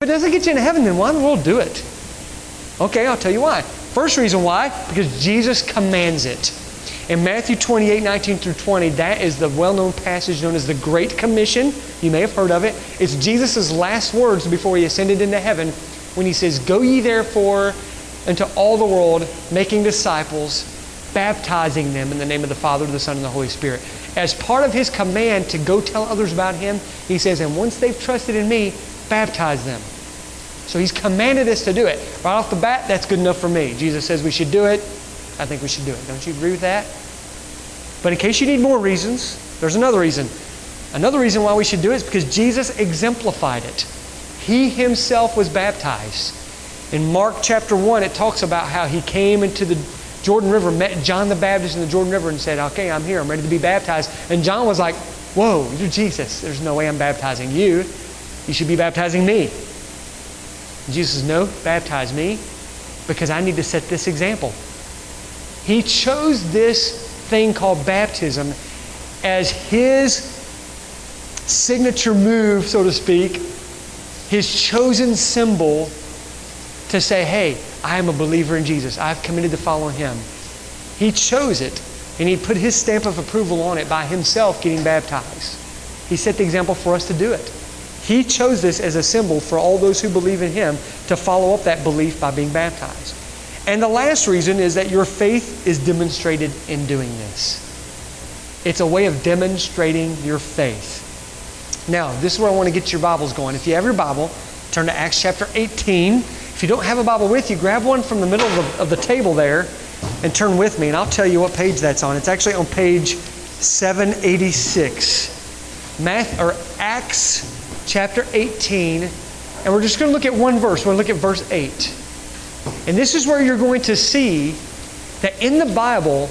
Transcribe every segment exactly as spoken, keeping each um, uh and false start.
doesn't get you into heaven, then why in the world do it? Okay, I'll tell you why. First reason why, because Jesus commands it. In Matthew twenty-eight, nineteen through twenty, that is the well-known passage known as the Great Commission. You may have heard of it. It's Jesus' last words before He ascended into heaven when He says, "Go ye therefore into all the world, making disciples, baptizing them in the name of the Father, the Son, and the Holy Spirit." As part of His command to go tell others about Him, He says, and once they've trusted in Me, baptize them. So He's commanded us to do it. Right off the bat, that's good enough for me. Jesus says we should do it. I think we should do it. Don't you agree with that? But in case you need more reasons, there's another reason. Another reason why we should do it is because Jesus exemplified it. He Himself was baptized. In Mark chapter one, it talks about how He came into the Jordan River, met John the Baptist in the Jordan River and said, "Okay, I'm here. I'm ready to be baptized." And John was like, "Whoa, you're Jesus. There's no way I'm baptizing you. You should be baptizing me." And Jesus says, "No, baptize me because I need to set this example." He chose this thing called baptism as His signature move, so to speak, His chosen symbol to say, "Hey, I am a believer in Jesus. I've committed to follow Him." He chose it, and He put His stamp of approval on it by Himself getting baptized. He set the example for us to do it. He chose this as a symbol for all those who believe in Him to follow up that belief by being baptized. And the last reason is that your faith is demonstrated in doing this. It's a way of demonstrating your faith. Now, this is where I want to get your Bibles going. If you have your Bible, turn to Acts chapter eighteen. If you don't have a Bible with you, grab one from the middle of the, of the table there and turn with me, and I'll tell you what page that's on. It's actually on page seven eighty-six. Math, or Acts chapter eighteen, and we're just going to look at one verse. We're going to look at verse eight. And this is where you're going to see that in the Bible,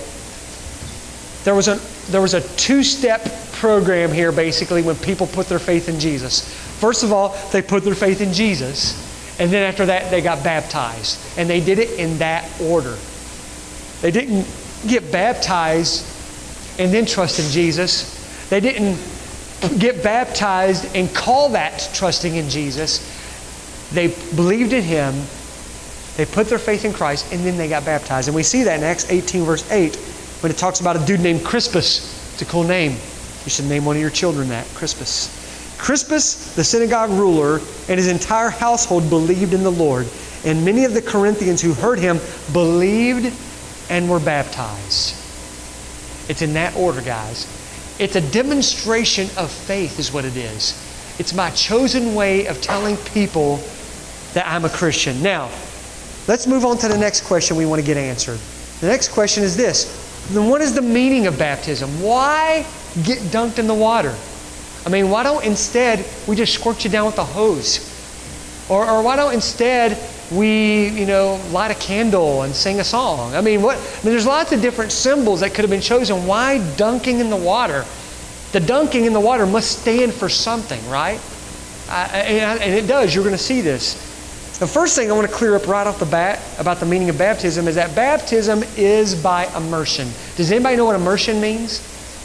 there was a, there was a two-step program here, basically, when people put their faith in Jesus. First of all, they put their faith in Jesus, and then after that, they got baptized. And they did it in that order. They didn't get baptized and then trust in Jesus. They didn't get baptized and call that trusting in Jesus. They believed in Him, they put their faith in Christ, and then they got baptized. And we see that in Acts eighteen, verse eight, when it talks about a dude named Crispus. It's a cool name. You should name one of your children that, Crispus. Crispus, the synagogue ruler, and his entire household believed in the Lord. And many of the Corinthians who heard him believed and were baptized. It's in that order, guys. It's a demonstration of faith is what it is. It's my chosen way of telling people that I'm a Christian. Now, let's move on to the next question we want to get answered. The next question is this. Then what is the meaning of baptism? Why get dunked in the water? I mean, why don't instead we just squirt you down with a hose? Or, or why don't instead we, you know, light a candle and sing a song? I mean, what? I mean, there's lots of different symbols that could have been chosen. Why dunking in the water? The dunking in the water must stand for something, right? I, and, and it does. You're going to see this. The first thing I want to clear up right off the bat about the meaning of baptism is that baptism is by immersion. Does anybody know what immersion means?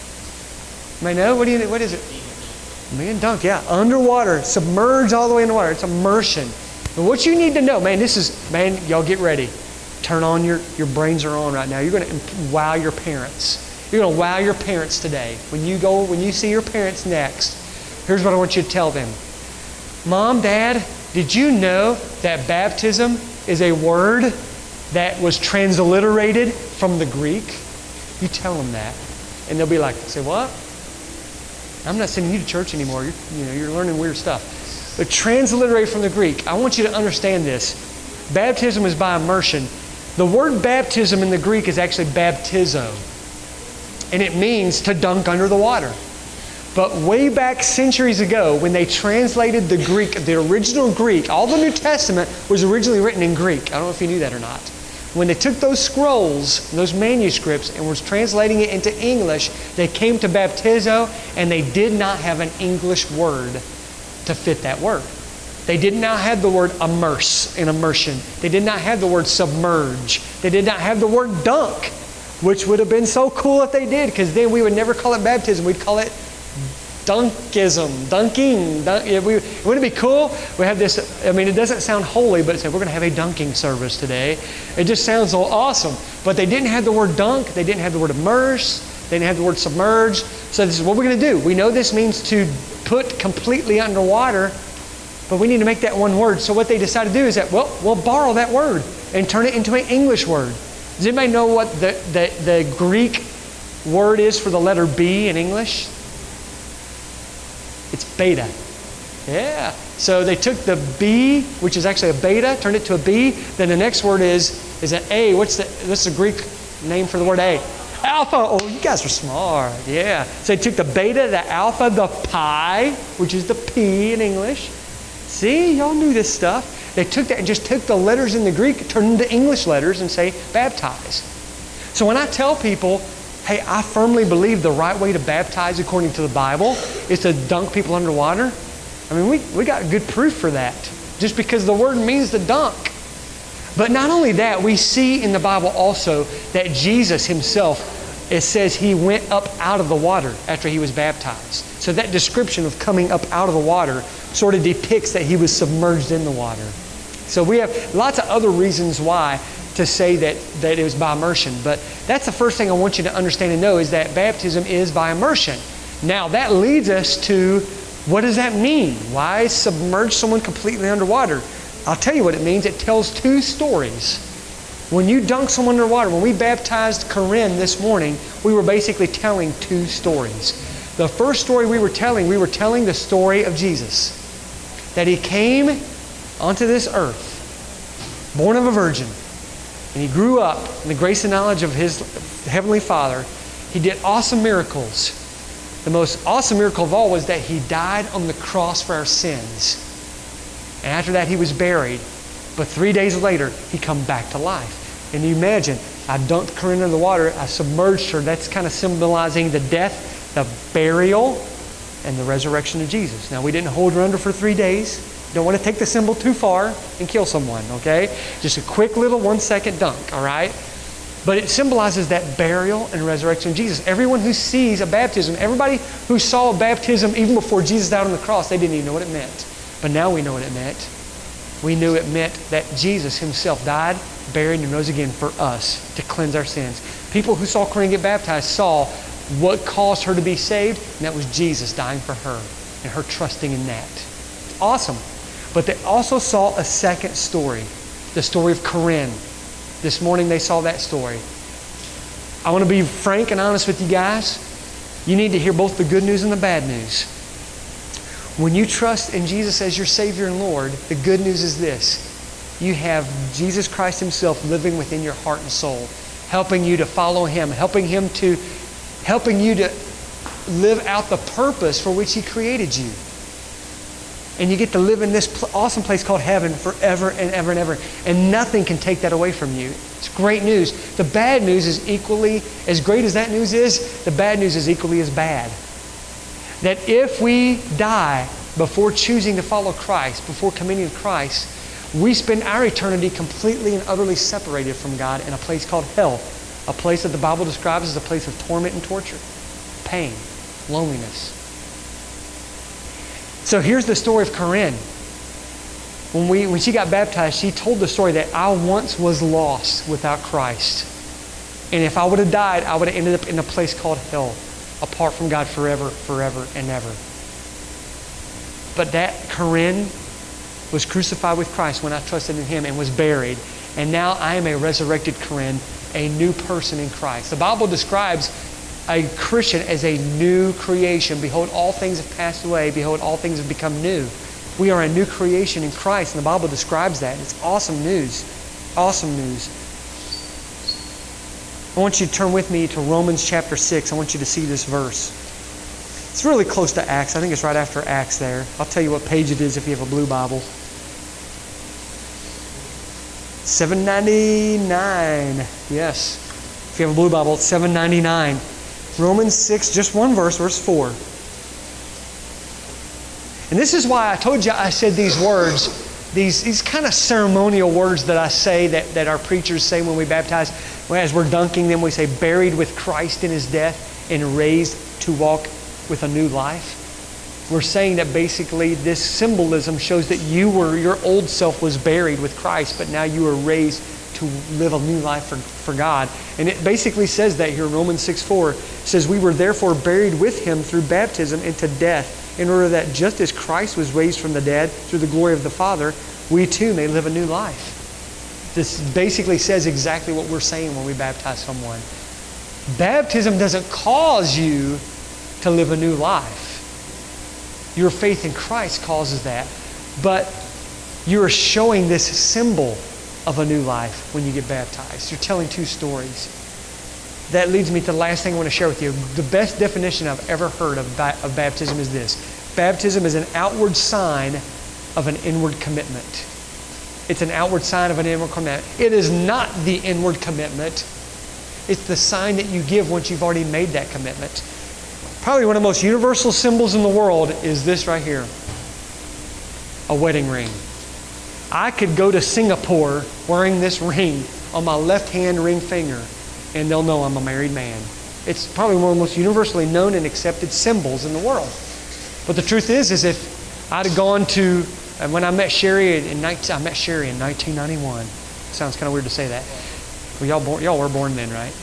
Anybody know? What do you? What is it? Man, dunk, yeah. Underwater, submerged all the way in the water. It's immersion. And what you need to know, man, this is, man, y'all get ready. Turn on your, your brains are on right now. You're going to wow your parents. You're going to wow your parents today. When you go, when you see your parents next, here's what I want you to tell them. Mom, Dad, did you know that baptism is a word that was transliterated from the Greek? You tell them that. And they'll be like, say, what? I'm not sending you to church anymore. You're, you know, you're learning weird stuff. But transliterated from the Greek. I want you to understand this. Baptism is by immersion. The word baptism in the Greek is actually baptizo. And it means to dunk under the water. But way back centuries ago, when they translated the Greek, the original Greek, all the New Testament was originally written in Greek. I don't know if you knew that or not. When they took those scrolls, those manuscripts, and was translating it into English, they came to baptizo, and they did not have an English word to fit that word. They did not have the word immerse in immersion. They did not have the word submerge. They did not have the word dunk, which would have been so cool if they did, because then we would never call it baptism. We'd call it Dunkism, dunking. Dunk, yeah, we, wouldn't it be cool? We have this, I mean, it doesn't sound holy, but it's like, we're going to have a dunking service today. It just sounds so awesome. But they didn't have the word dunk. They didn't have the word immerse. They didn't have the word submerge. So this is what we're going to do. We know this means to put completely underwater, but we need to make that one word. So what they decided to do is that, well, we'll borrow that word and turn it into an English word. Does anybody know what the, the, the Greek word is for the letter B in English? It's beta. Yeah. So they took the B, which is actually a beta, turned it to a B. Then the next word is, is an A. What's the, this is a Greek name for the word A. Alpha. Oh, you guys are smart. Yeah. So they took the beta, the alpha, the pi, which is the P in English. See, y'all knew this stuff. They took that and just took the letters in the Greek, turned into English letters and say baptize. So when I tell people, hey, I firmly believe the right way to baptize according to the Bible is to dunk people underwater, I mean, we, we got good proof for that, just because the word means to dunk. But not only that, we see in the Bible also that Jesus himself, it says he went up out of the water after he was baptized. So that description of coming up out of the water sort of depicts that he was submerged in the water. So we have lots of other reasons why to say that, that it was by immersion. But that's the first thing I want you to understand and know, is that baptism is by immersion. Now that leads us to, what does that mean? Why submerge someone completely underwater? I'll tell you what it means. It tells two stories. When you dunk someone underwater, when we baptized Corinne this morning, we were basically telling two stories. The first story we were telling, we were telling the story of Jesus. That he came onto this earth, born of a virgin, and he grew up in the grace and knowledge of his Heavenly Father. He did awesome miracles. The most awesome miracle of all was that he died on the cross for our sins. And after that, he was buried. But three days later, he come back to life. And you imagine, I dunked Corinne in the water, I submerged her. That's kind of symbolizing the death, the burial, and the resurrection of Jesus. Now, we didn't hold her under for three days. Don't want to take the symbol too far and kill someone, okay? Just a quick little one-second dunk, all right? But it symbolizes that burial and resurrection of Jesus. Everyone who sees a baptism, everybody who saw a baptism even before Jesus died on the cross, they didn't even know what it meant. But now we know what it meant. We knew it meant that Jesus himself died, buried, and rose again for us to cleanse our sins. People who saw Corinne get baptized saw what caused her to be saved, and that was Jesus dying for her and her trusting in that. It's awesome. But they also saw a second story, the story of Corinne. This morning they saw that story. I want to be frank and honest with you guys. You need to hear both the good news and the bad news. When you trust in Jesus as your Savior and Lord, the good news is this. You have Jesus Christ himself living within your heart and soul, helping you to follow him, helping him to, helping you to live out the purpose for which he created you. And you get to live in this pl- awesome place called heaven forever and ever and ever. And nothing can take that away from you. It's great news. The bad news is equally, as great as that news is, the bad news is equally as bad. That if we die before choosing to follow Christ, before committing to Christ, we spend our eternity completely and utterly separated from God in a place called hell. A place that the Bible describes as a place of torment and torture, pain, loneliness. So here's the story of Corinne. When, we, when she got baptized, she told the story that I once was lost without Christ. And if I would have died, I would have ended up in a place called hell, apart from God forever, forever, and ever. But that Corinne was crucified with Christ when I trusted in him and was buried. And now I am a resurrected Corinne, a new person in Christ. The Bible describes a Christian as a new creation. Behold, all things have passed away. Behold, all things have become new. We are a new creation in Christ, and the Bible describes that. It's awesome news. Awesome news. I want you to turn with me to Romans chapter six. I want you to see this verse. It's really close to Acts. I think it's right after Acts there. I'll tell you what page it is if you have a blue Bible. seven ninety-nine. Yes. If you have a blue Bible, it's seven ninety-nine. Romans six, just one verse, verse four. And this is why I told you I said these words, these, these kind of ceremonial words that I say, that, that our preachers say when we baptize. As we're dunking them, we say, buried with Christ in his death and raised to walk with a new life. We're saying that basically this symbolism shows that you were, your old self was buried with Christ, but now you are raised to live a new life for, for God. And it basically says that here in Romans six four. It says, we were therefore buried with Him through baptism into death, in order that just as Christ was raised from the dead through the glory of the Father, we too may live a new life. This basically says exactly what we're saying when we baptize someone. Baptism doesn't cause you to live a new life. Your faith in Christ causes that. But you're showing this symbol of a new life when you get baptized. You're telling two stories. That leads me to the last thing I want to share with you. The best definition I've ever heard of, ba- of baptism is this. Baptism is an outward sign of an inward commitment. It's an outward sign of an inward commitment. It is not the inward commitment. It's the sign that you give once you've already made that commitment. Probably one of the most universal symbols in the world is this right here. A wedding ring. I could go to Singapore wearing this ring on my left-hand ring finger, and they'll know I'm a married man. It's probably one of the most universally known and accepted symbols in the world. But the truth is, is if I'd have gone to, and when I met Sherry in nineteen, I met Sherry in nineteen ninety-one. Sounds kind of weird to say that. Well, y'all born, y'all were born then, right?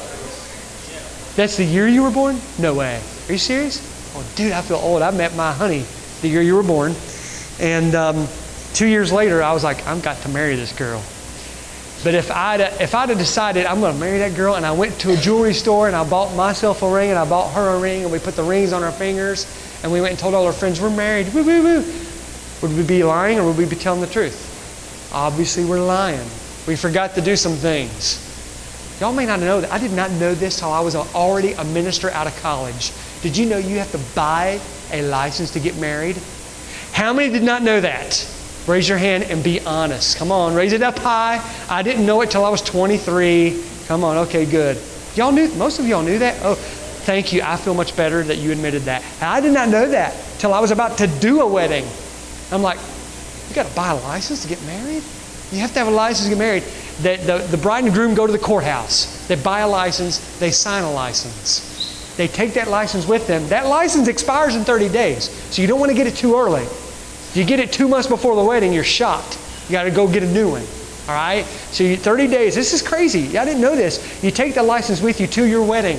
That's the year you were born? No way. Are you serious? Oh, dude, I feel old. I met my honey the year you were born, and um, two years later, I was like, I've got to marry this girl. But if I'd if I'd have decided I'm going to marry that girl, and I went to a jewelry store and I bought myself a ring and I bought her a ring and we put the rings on our fingers and we went and told all our friends we're married, woo woo woo, would we be lying or would we be telling the truth? Obviously, we're lying. We forgot to do some things. Y'all may not know that. I did not know this till I was already a minister out of college. Did you know you have to buy a license to get married? How many did not know that? Raise your hand and be honest. Come on, raise it up high. I didn't know it till I was twenty-three. Come on, okay, good. Y'all knew, most of y'all knew that? Oh, thank you. I feel much better that you admitted that. I did not know that till I was about to do a wedding. I'm like, you got to buy a license to get married? You have to have a license to get married. The, the, the bride and groom go to the courthouse. They buy a license. They sign a license. They take that license with them. That license expires in thirty days. So you don't want to get it too early. If you get it two months before the wedding, you're shot. You got to go get a new one. All right? So you, thirty days. This is crazy. I didn't know this. You take the license with you to your wedding.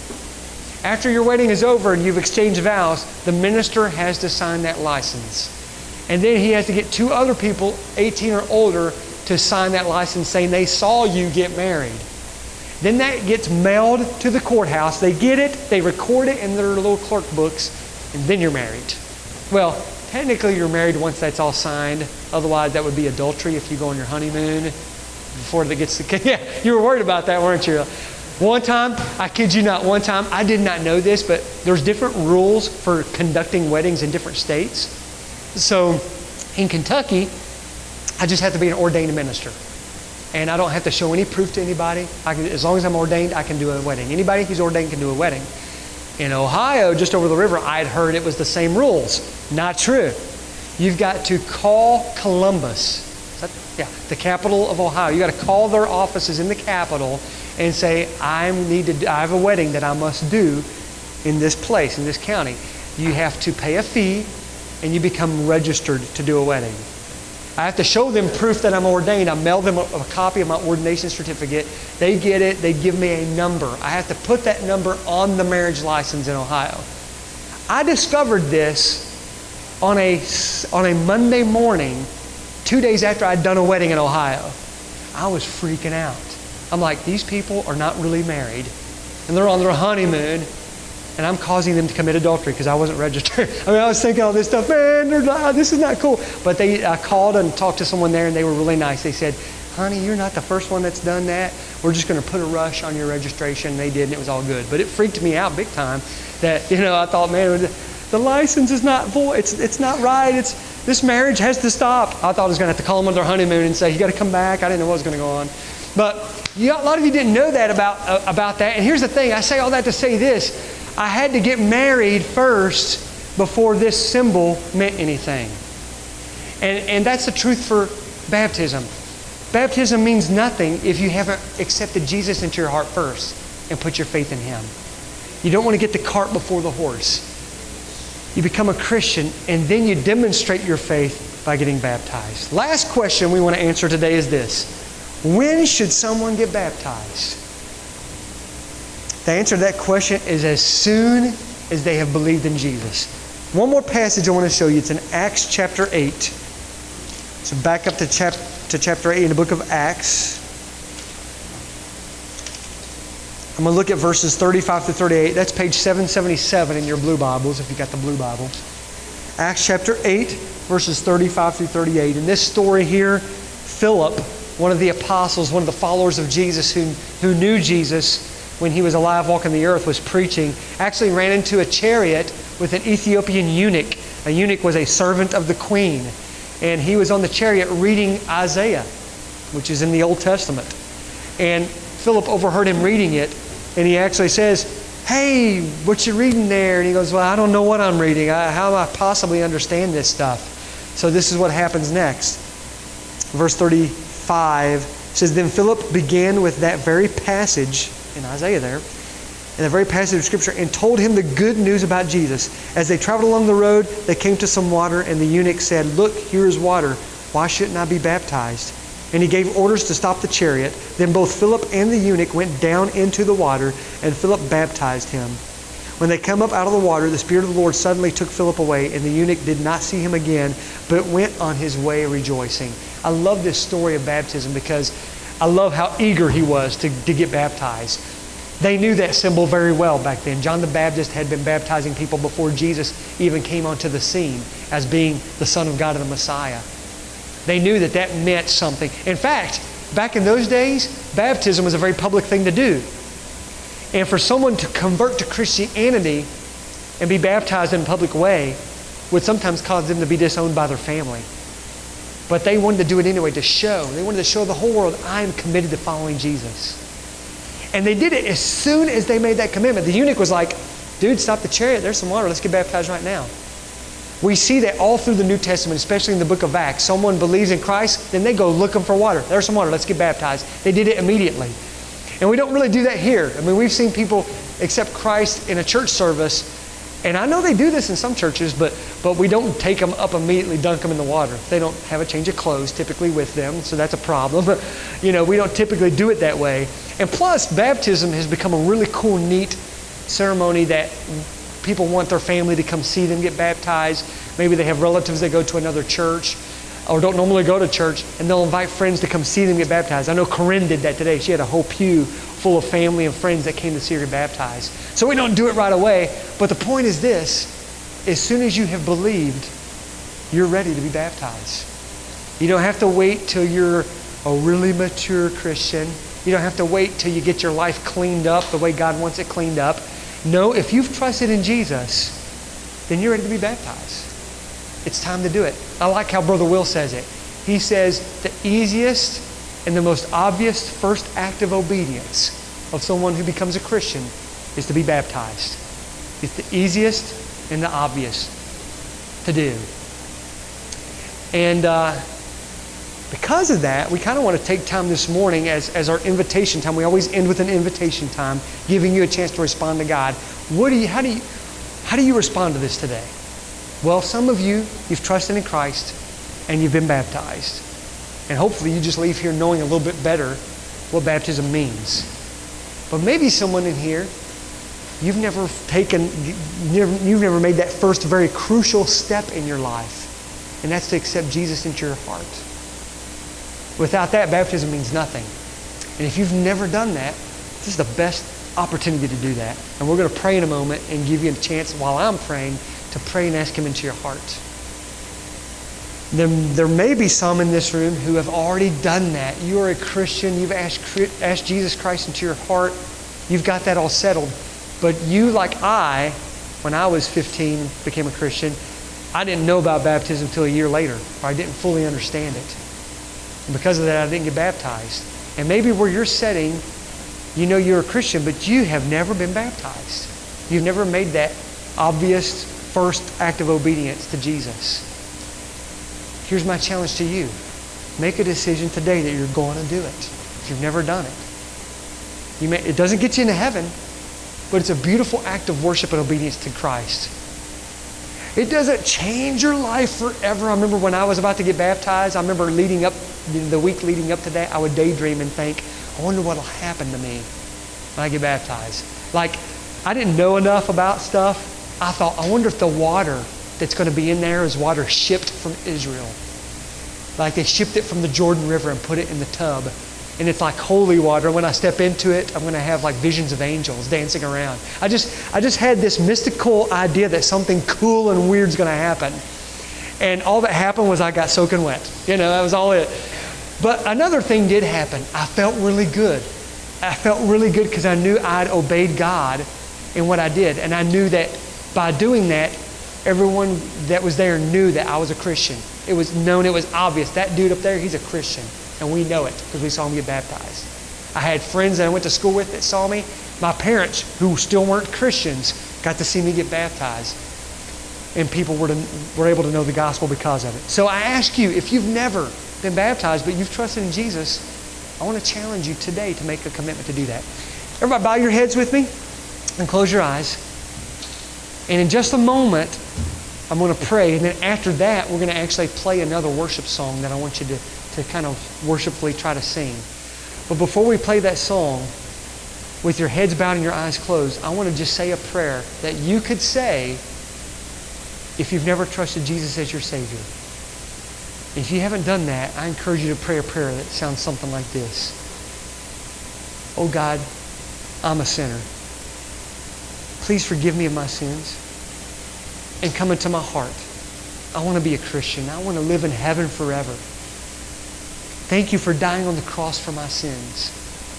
After your wedding is over and you've exchanged vows, the minister has to sign that license. And then he has to get two other people, eighteen or older, to sign that license saying they saw you get married. Then that gets mailed to the courthouse. They get it, they record it in their little clerk books, and then you're married. Well, technically you're married once that's all signed. Otherwise, that would be adultery if you go on your honeymoon before it gets to... Yeah, you were worried about that, weren't you? One time, I kid you not, one time, I did not know this, but there's different rules for conducting weddings in different states. So, in Kentucky, I just have to be an ordained minister. And I don't have to show any proof to anybody. I can, as long as I'm ordained, I can do a wedding. Anybody who's ordained can do a wedding. In Ohio, just over the river, I'd heard it was the same rules. Not true. You've got to call Columbus, that, yeah, the capital of Ohio. You've got to call their offices in the capital and say, I need to. I have a wedding that I must do in this place, in this county. You have to pay a fee, and you become registered to do a wedding. I have to show them proof that I'm ordained. I mail them a, a copy of my ordination certificate. They get it. They give me a number. I have to put that number on the marriage license in Ohio. I discovered this on a, on a Monday morning, two days after I'd done a wedding in Ohio. I was freaking out. I'm like, these people are not really married, and they're on their honeymoon, and I'm causing them to commit adultery because I wasn't registered. I mean, I was thinking all this stuff, man, they're not, this is not cool. But they I called and talked to someone there, and they were really nice. They said, honey, you're not the first one that's done that. We're just going to put a rush on your registration. They did, and it was all good. But it freaked me out big time that, you know, I thought, man, the license is not full. It's, it's not right. It's, this marriage has to stop. I thought I was going to have to call them on their honeymoon and say, you got to come back. I didn't know what was going to go on. But you, a lot of you didn't know that about, uh, about that. And here's the thing. I say all that to say this. I had to get married first before this symbol meant anything. And, and that's the truth for baptism. Baptism means nothing if you haven't accepted Jesus into your heart first and put your faith in Him. You don't want to get the cart before the horse. You become a Christian, and then you demonstrate your faith by getting baptized. Last question we want to answer today is this. When should someone get baptized? The answer to that question is as soon as they have believed in Jesus. One more passage I want to show you. It's in Acts chapter eight. So back up to, chap- to chapter eight in the book of Acts. I'm going to look at verses thirty-five to thirty-eight. That's page seven seventy-seven in your blue Bibles, if you got the blue Bible. Acts chapter eight, verses thirty-five through thirty-eight. In this story here, Philip, one of the apostles, one of the followers of Jesus who, who knew Jesus when he was alive walking the earth, was preaching, actually ran into a chariot with an Ethiopian eunuch. A eunuch was a servant of the queen. And he was on the chariot reading Isaiah, which is in the Old Testament. And Philip overheard him reading it, and he actually says, "Hey, what you reading there?" And he goes, "Well, I don't know what I'm reading. I, how do I possibly understand this stuff?" So this is what happens next. Verse thirty-five says, "Then Philip began with that very passage," in Isaiah there, in the very passage of Scripture, "and told him the good news about Jesus. As they traveled along the road, they came to some water, and the eunuch said, 'Look, here is water. Why shouldn't I be baptized?' And he gave orders to stop the chariot. Then both Philip and the eunuch went down into the water, and Philip baptized him. When they come up out of the water, the Spirit of the Lord suddenly took Philip away, and the eunuch did not see him again, but went on his way rejoicing." I love this story of baptism because I love how eager he was to, to get baptized. They knew that symbol very well back then. John the Baptist had been baptizing people before Jesus even came onto the scene as being the Son of God and the Messiah. They knew that that meant something. In fact, back in those days, baptism was a very public thing to do. And for someone to convert to Christianity and be baptized in a public way would sometimes cause them to be disowned by their family. But they wanted to do it anyway to show. They wanted to show the whole world, I am committed to following Jesus. And they did it as soon as they made that commitment. The eunuch was like, "Dude, stop the chariot. There's some water. Let's get baptized right now." We see that all through the New Testament, especially in the book of Acts. Someone believes in Christ, then they go looking for water. There's some water. Let's get baptized. They did it immediately. And we don't really do that here. I mean, we've seen people accept Christ in a church service, and I know they do this in some churches, but, but we don't take them up immediately, dunk them in the water. They don't have a change of clothes typically with them, so that's a problem. You know, we don't typically do it that way. And plus, baptism has become a really cool, neat ceremony that people want their family to come see them get baptized. Maybe they have relatives that go to another church or don't normally go to church, and they'll invite friends to come see them get baptized. I know Corinne did that today. She had a whole pew full of family and friends that came to see her get baptized. So we don't do it right away, but the point is this: as soon as you have believed, you're ready to be baptized. You don't have to wait till you're a really mature Christian. You don't have to wait till you get your life cleaned up the way God wants it cleaned up. No, if you've trusted in Jesus, then you're ready to be baptized. It's time to do it. I like how Brother Will says it. He says the easiest and the most obvious first act of obedience of someone who becomes a Christian is to be baptized. It's the easiest and the obvious to do. And uh, because of that, we kind of want to take time this morning as, as our invitation time. We always end with an invitation time, giving you a chance to respond to God. What do you, how do you, how do you respond to this today? Well, some of you, you've trusted in Christ and you've been baptized. And hopefully you just leave here knowing a little bit better what baptism means. But maybe someone in here, you've never taken, you've never made that first very crucial step in your life. And that's to accept Jesus into your heart. Without that, baptism means nothing. And if you've never done that, this is the best opportunity to do that. And we're going to pray in a moment and give you a chance while I'm praying to pray and ask Him into your heart. There, there may be some in this room who have already done that. You are a Christian. You've asked, asked Jesus Christ into your heart. You've got that all settled. But you, like I, when I was fifteen, became a Christian, I didn't know about baptism until a year later, or I didn't fully understand it. And because of that, I didn't get baptized. And maybe where you're sitting, you know you're a Christian, but you have never been baptized. You've never made that obvious first act of obedience to Jesus. Here's my challenge to you. Make a decision today that you're going to do it if you've never done it. You may, it doesn't get you into heaven, but it's a beautiful act of worship and obedience to Christ. It doesn't change your life forever. I remember when I was about to get baptized, I remember leading up, the week leading up to that, I would daydream and think, I wonder what will happen to me when I get baptized. Like, I didn't know enough about stuff. I thought, I wonder if the water that's going to be in there is water shipped from Israel. Like they shipped it from the Jordan River and put it in the tub. And it's like holy water. When I step into it, I'm going to have like visions of angels dancing around. I just, I just had this mystical idea that something cool and weird is going to happen. And all that happened was I got soaking wet. You know, that was all it. But another thing did happen. I felt really good. I felt really good because I knew I'd obeyed God in what I did. And I knew that by doing that, everyone that was there knew that I was a Christian. It was known, it was obvious. That dude up there, he's a Christian. And we know it because we saw him get baptized. I had friends that I went to school with that saw me. My parents, who still weren't Christians, got to see me get baptized. And people were, to, were able to know the gospel because of it. So I ask you, if you've never been baptized, but you've trusted in Jesus, I want to challenge you today to make a commitment to do that. Everybody bow your heads with me and close your eyes. And in just a moment, I'm going to pray. And then after that, we're going to actually play another worship song that I want you to, to kind of worshipfully try to sing. But before we play that song, with your heads bowed and your eyes closed, I want to just say a prayer that you could say if you've never trusted Jesus as your Savior. If you haven't done that, I encourage you to pray a prayer that sounds something like this. Oh God, I'm a sinner. Please forgive me of my sins and come into my heart. I want to be a Christian. I want to live in heaven forever. Thank you for dying on the cross for my sins.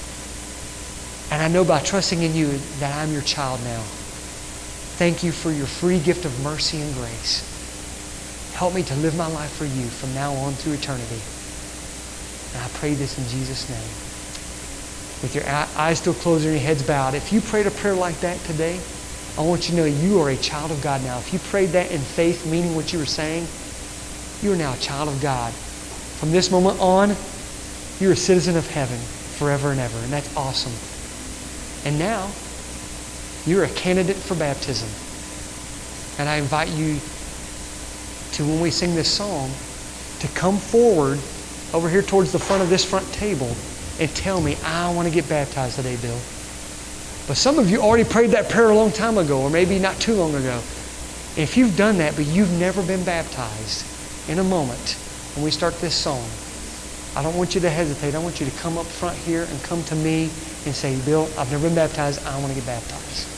And I know by trusting in you that I'm your child now. Thank you for your free gift of mercy and grace. Help me to live my life for you from now on to eternity. And I pray this in Jesus' name. With your eyes still closed and your heads bowed, if you prayed a prayer like that today, I want you to know you are a child of God now. If you prayed that in faith, meaning what you were saying, you are now a child of God. From this moment on, you're a citizen of heaven forever and ever. And that's awesome. And now, you're a candidate for baptism. And I invite you to, when we sing this song, to come forward over here towards the front of this front table and tell me, I want to get baptized today, Bill. But some of you already prayed that prayer a long time ago, or maybe not too long ago. If you've done that, but you've never been baptized, in a moment, when we start this song, I don't want you to hesitate. I want you to come up front here and come to me and say, Bill, I've never been baptized. I want to get baptized.